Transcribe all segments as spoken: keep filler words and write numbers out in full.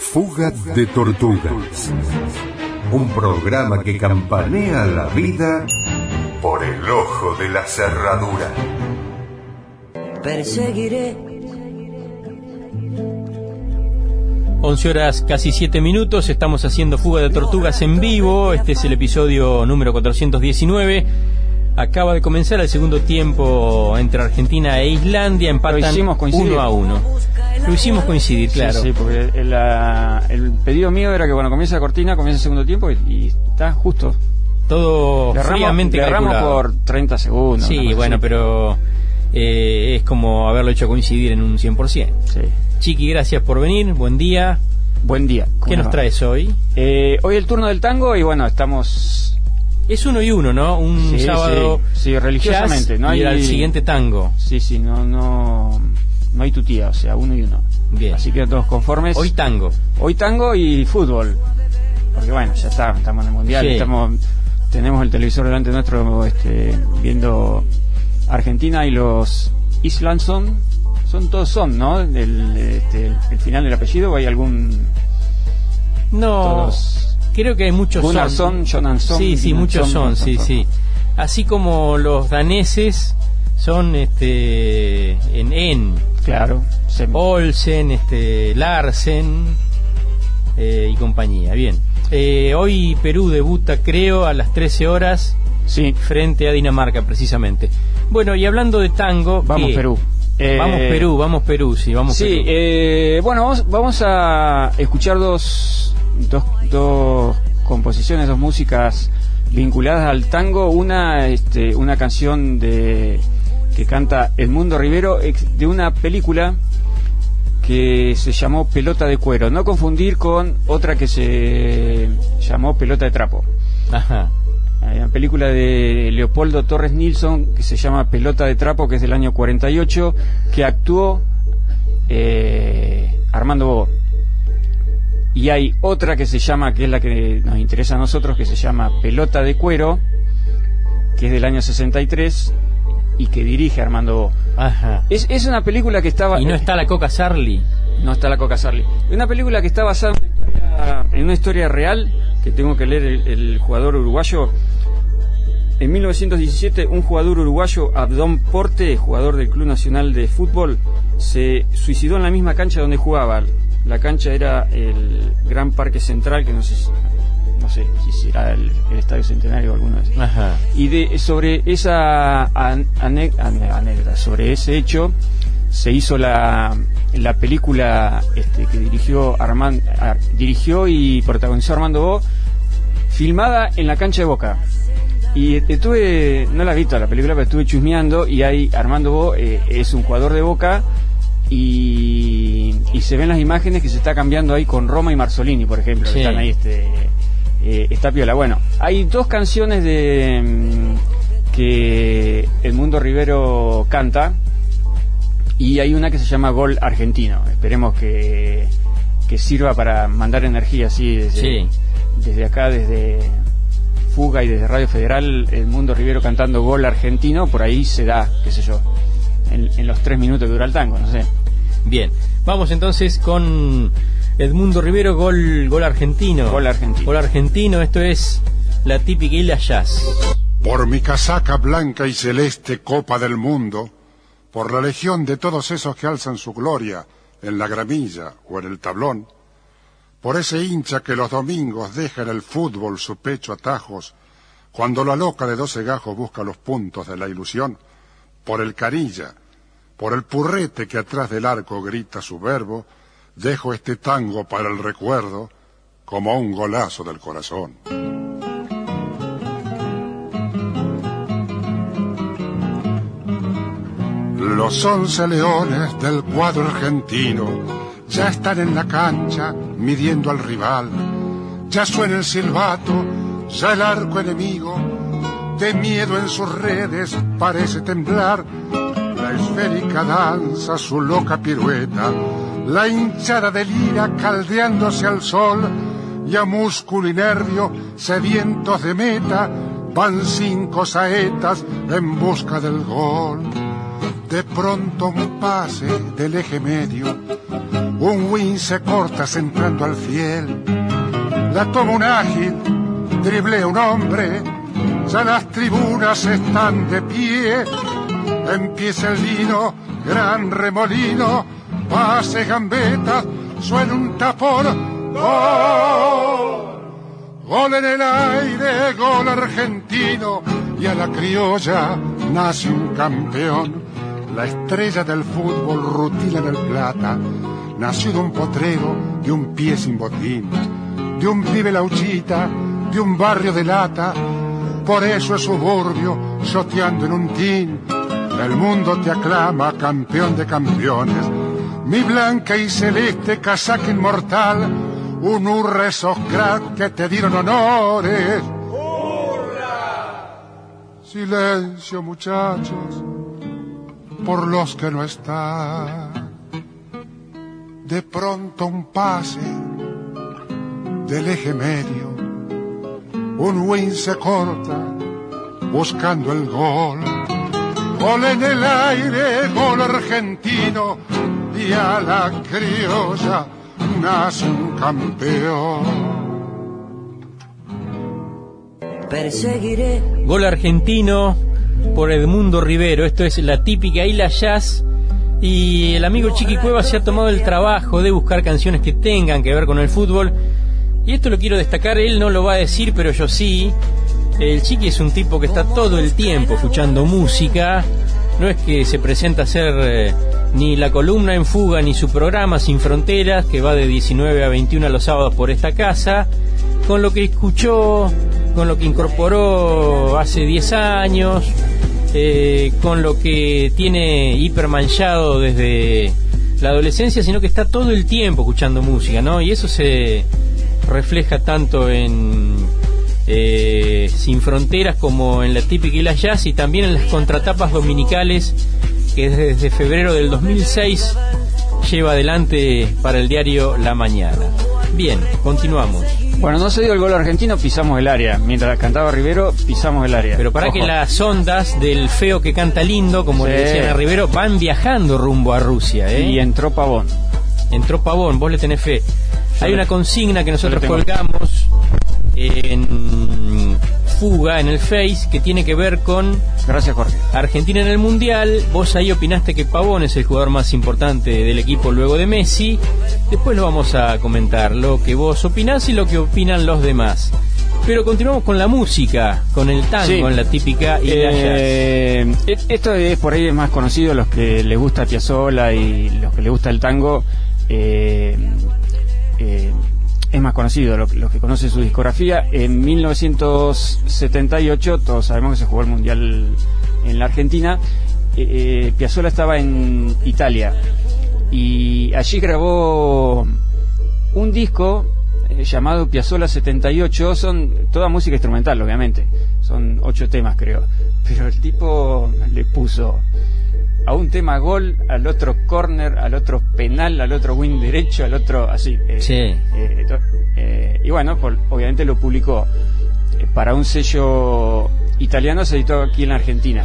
Fuga de tortugas. Un programa que campanea la vida por el ojo de la cerradura. Perseguiré. once horas, casi siete minutos, estamos haciendo Fuga de Tortugas en vivo. Este es el episodio número cuatrocientos diecinueve. Acaba de comenzar el segundo tiempo entre Argentina e Islandia, empatan uno a uno. Lo hicimos coincidir, claro. Sí, sí, porque el, la, el pedido mío era que cuando comienza la cortina, comienza el segundo tiempo y, y está justo. Todo le fríamente le calculado. por treinta segundos. Sí, bueno, así. pero eh, es como haberlo hecho coincidir en un cien por ciento. Sí. Chiqui, gracias por venir, buen día. Buen día. ¿Qué nos va? traes hoy? Eh, hoy el turno del tango y bueno, estamos... Es uno y uno, ¿no? Un sí, sábado sí, sí, religiosamente. Jazz, no hay... y el siguiente tango. Sí, sí, no, no, no hay tutía, o sea, uno y uno. Bien. Así que todos conformes. Hoy tango. Hoy tango y fútbol. Porque bueno, ya está, estamos en el mundial, Sí. estamos, tenemos el televisor delante nuestro, este, viendo Argentina y los Islandson. Son todos son, ¿no? El, este, el, el final del apellido, o hay algún... No, Todos... creo que hay muchos Gunnarsson, son. Jonansson. Sí, sí, muchos son, sí, sí. Así como los daneses son este en en. Claro. Se... Olsen, este Larsen eh, y compañía. Bien. Eh, hoy Perú debuta, creo, a las trece horas. Sí. Frente a Dinamarca, precisamente. Bueno, y hablando de tango, vamos ¿qué? Perú. Eh, vamos Perú, vamos Perú, sí, vamos sí, Perú. Eh, bueno, vamos, vamos a escuchar dos, dos, dos composiciones, dos músicas vinculadas al tango. Una, este, una canción de que canta Edmundo Rivero de una película que se llamó Pelota de Cuero. No confundir con otra que se llamó Pelota de Trapo. Ajá. Hay una película de Leopoldo Torres Nilsson que se llama Pelota de Trapo, que es del año cuarenta y ocho, que actuó eh, Armando Bobó. Y hay otra que se llama, que es la que nos interesa a nosotros, que se llama Pelota de Cuero, que es del año sesenta y tres y que dirige Armando Bobó. Ajá. Es, es una película que estaba... ¿Y no está la Coca Sarli? No está la Coca Sarli. Es una película que está basada en una historia real, que tengo que leer el, el jugador uruguayo. En mil novecientos diecisiete, un jugador uruguayo, Abdón Porte, jugador del Club Nacional de Fútbol, se suicidó en la misma cancha donde jugaba. La cancha era el Gran Parque Central, que no sé si, no sé si será el, el Estadio Centenario o alguno de esos. Ajá. Y de, sobre esa ane, ane, anécdota, sobre ese hecho, se hizo la, la película este, que dirigió, Armand, a, dirigió y protagonizó Armando Bobó, filmada en la cancha de Boca. Y estuve, no la he visto la película, pero estuve chusmeando y hay Armando Bobó, eh, es un jugador de Boca y, y se ven las imágenes que se está cambiando ahí con Roma y Marzolini, por ejemplo, sí. que están ahí, este, eh, está piola. Bueno, hay dos canciones de mm, que Edmundo Rivero canta y hay una que se llama Gol Argentino. Esperemos que, que sirva para mandar energía así desde, sí. desde acá, desde Fuga y desde Radio Federal, Edmundo Rivero cantando Gol Argentino, por ahí se da, qué sé yo, en, en los tres minutos que dura el tango, no sé. Bien, vamos entonces con Edmundo Rivero, Gol, gol Argentino. Gol Argentino. Gol Argentino, esto es la típica Isla Jazz. Por mi casaca blanca y celeste, Copa del Mundo, por la legión de todos esos que alzan su gloria en la gramilla o en el tablón, por ese hincha que los domingos deja en el fútbol su pecho a tajos, cuando la loca de doce gajos busca los puntos de la ilusión, por el Canilla, por el purrete que atrás del arco grita su verbo, dejo este tango para el recuerdo como un golazo del corazón. Los once leones del cuadro argentino ya están en la cancha midiendo al rival. Ya suena el silbato, ya el arco enemigo de miedo en sus redes parece temblar. La esférica danza su loca pirueta, la hinchada delira caldeándose al sol, y a músculo y nervio sedientos de meta van cinco saetas en busca del gol. De pronto un pase del eje medio, un win se corta centrando al fiel. La toma un ágil, driblea un hombre, ya las tribunas están de pie. Empieza el lino, gran remolino, pase gambetas, suena un tapón. ¡Gol! Gol en el aire, gol argentino, y a la criolla nace un campeón. La estrella del fútbol rutila en el Plata, nació de un potrero, de un pie sin botín, de un pibe lauchita, de un barrio de lata. Por eso es suburbio, soteando en un tin. El mundo te aclama campeón de campeones. Mi blanca y celeste casaca inmortal, un hurra esos cracks que te dieron honores. ¡Hurra! Silencio, muchachos, por los que no están. De pronto un pase del eje medio, un win se corta buscando el gol. Gol en el aire, gol argentino, y a la criolla nace un campeón. Perseguiré. Gol argentino por Edmundo Rivero. Esto es la típica Isla Jazz. Y el amigo Chiqui Cueva se ha tomado el trabajo de buscar canciones que tengan que ver con el fútbol. Y esto lo quiero destacar, él no lo va a decir, pero yo sí. El Chiqui es un tipo que está todo el tiempo escuchando música. No es que se presenta a hacer eh, ni la columna en fuga ni su programa Sin Fronteras, que va de diecinueve a veintiuno los sábados por esta casa. Con lo que escuchó, con lo que incorporó hace diez años, eh, con lo que tiene hipermanchado desde la adolescencia, sino que está todo el tiempo escuchando música, ¿no? Y eso se refleja tanto en eh, Sin Fronteras como en la típica Isla Jazz, y también en las contratapas dominicales que desde febrero del dos mil seis lleva adelante para el diario La Mañana. Bien, continuamos. Bueno, no se dio el gol argentino, pisamos el área. Mientras cantaba Rivero, pisamos el área. Pero para Ojo. que las ondas del feo que canta lindo, como sí. le decían a Rivero, van viajando rumbo a Rusia, ¿eh? Y entró Pavón. Entró Pavón, vos le tenés fe. Hay una consigna que nosotros colgamos en Fuga, en el Face, que tiene que ver con Gracias, Jorge. Argentina en el Mundial. Vos ahí opinaste que Pavón es el jugador más importante del equipo luego de Messi. Después lo vamos a comentar, lo que vos opinás y lo que opinan los demás. Pero continuamos con la música, con el tango, sí. en la típica Isla eh, Jazz. Esto es por ahí es más conocido, los que les gusta Piazzolla y los que les gusta el tango. Eh, eh, es más conocido, los lo que conocen su discografía. En mil novecientos setenta y ocho, todos sabemos que se jugó el Mundial en la Argentina. eh, eh, Piazzolla estaba en Italia y allí grabó un disco eh, llamado Piazzolla setenta y ocho. Son toda música instrumental, obviamente, son ocho temas creo, pero el tipo le puso a un tema gol, al otro corner, al otro penal, al otro win derecho, al otro así. Eh, sí. Eh, eh, y bueno, por, obviamente lo publicó eh, para un sello italiano, se editó aquí en la Argentina.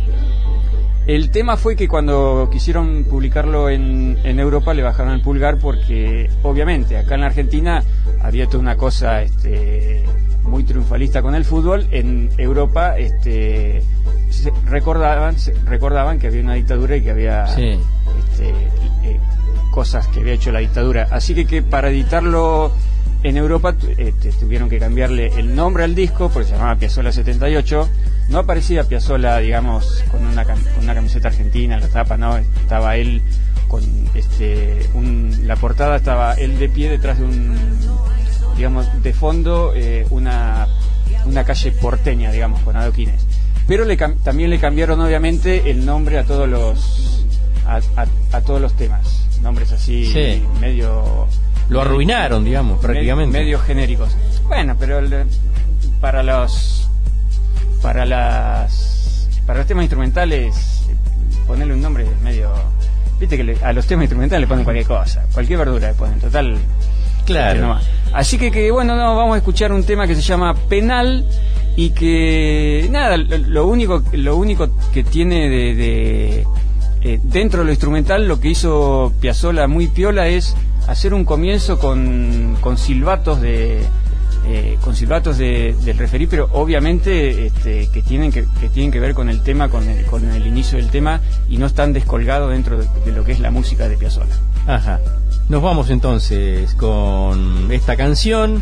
El tema fue que cuando quisieron publicarlo en, en Europa le bajaron el pulgar, porque obviamente acá en la Argentina había toda una cosa este, muy triunfalista con el fútbol. En Europa este se recordaban se recordaban que había una dictadura y que había sí. este, eh, cosas que había hecho la dictadura, así que, que para editarlo en Europa este, tuvieron que cambiarle el nombre al disco, porque se llamaba Piazzolla setenta y ocho. No aparecía Piazzolla, digamos, con una, con una camiseta argentina en la tapa, no, estaba él con este un, la portada estaba él de pie detrás de un, digamos, de fondo eh, una una calle porteña, digamos, con adoquines. Pero le, también le cambiaron obviamente el nombre a todos los a, a, a todos los temas, nombres así sí. medio lo arruinaron, digamos, prácticamente medio, medio genéricos. Bueno, pero el, para los para las para los temas instrumentales ponerle un nombre medio, viste que le, a los temas instrumentales le ponen cualquier cosa, cualquier verdura le ponen, total. Claro. No, así que, que bueno, no, vamos a escuchar un tema que se llama Penal, y que nada, lo, lo único lo único que tiene de, de eh, dentro de lo instrumental lo que hizo Piazzolla muy piola es hacer un comienzo con, con silbatos de eh, con silbatos de, del referí, pero obviamente este, que tienen que, que tienen que ver con el tema, con el, con el inicio del tema, y no están descolgados dentro de, de lo que es la música de Piazzolla. Ajá. Nos vamos entonces con esta canción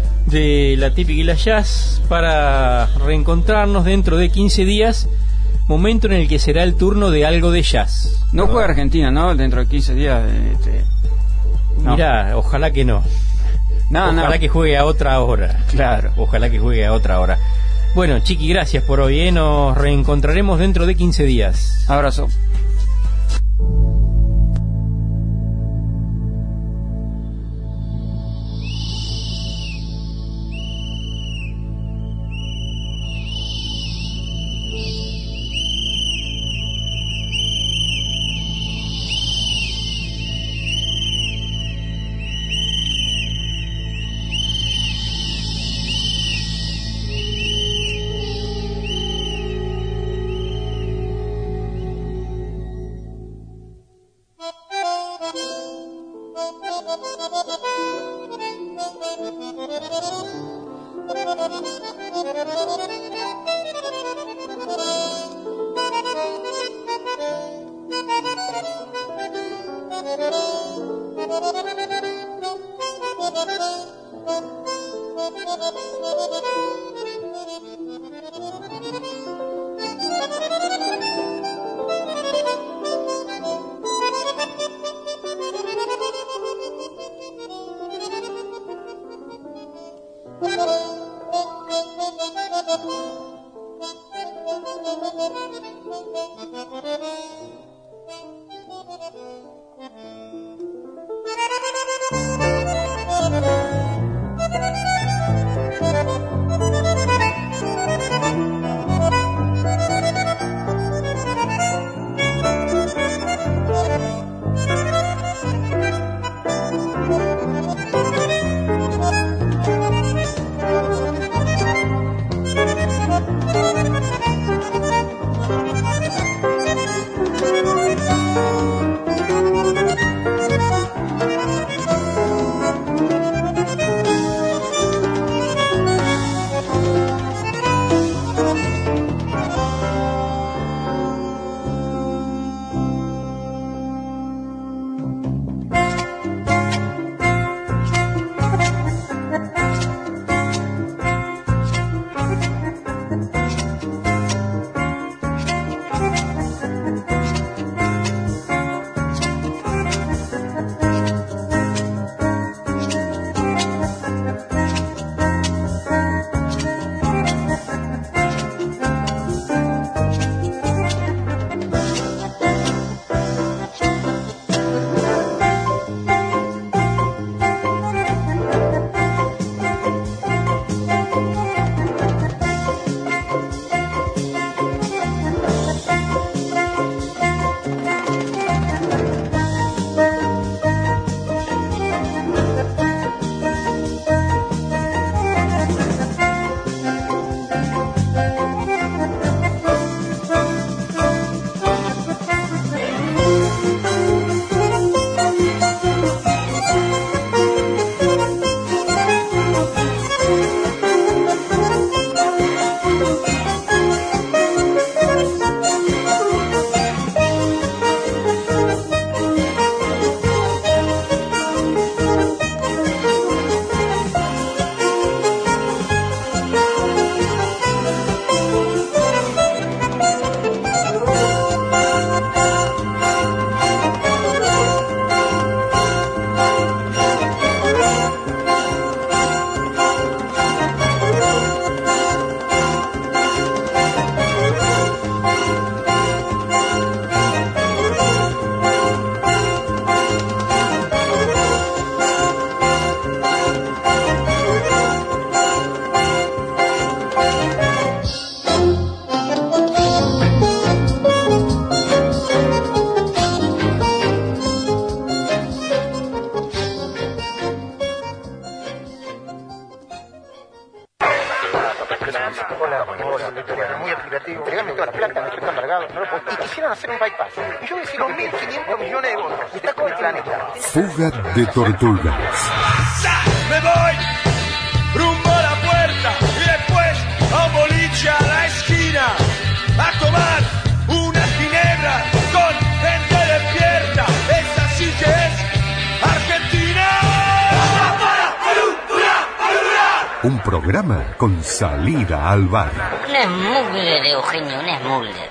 de La Típica y la Jazz para reencontrarnos dentro de quince días, momento en el que será el turno de algo de jazz. No juega Argentina, ¿no? Dentro de quince días. Este, no. Mirá, ojalá que no. No, ojalá no. que juegue a otra hora. Claro. Ojalá que juegue a otra hora. Bueno, Chiqui, gracias por hoy, ¿eh? Nos reencontraremos dentro de quince días. Abrazo. Hola, muy aplicativo. Entregame toda la plata, me estoy embargado. No lo puedo. Y quisieron hacer un bypass. Y yo voy a decir, mil quinientos millones de votos. Y está con el planeta. Fuga de tortugas. Me voy rumbo a la puerta y después a un boliche a la esquina a tomar una ginebra con gente despierta. Esa sí que es Argentina. Un programa con salida al bar. Un esmugle de Eugenio, un esmugle.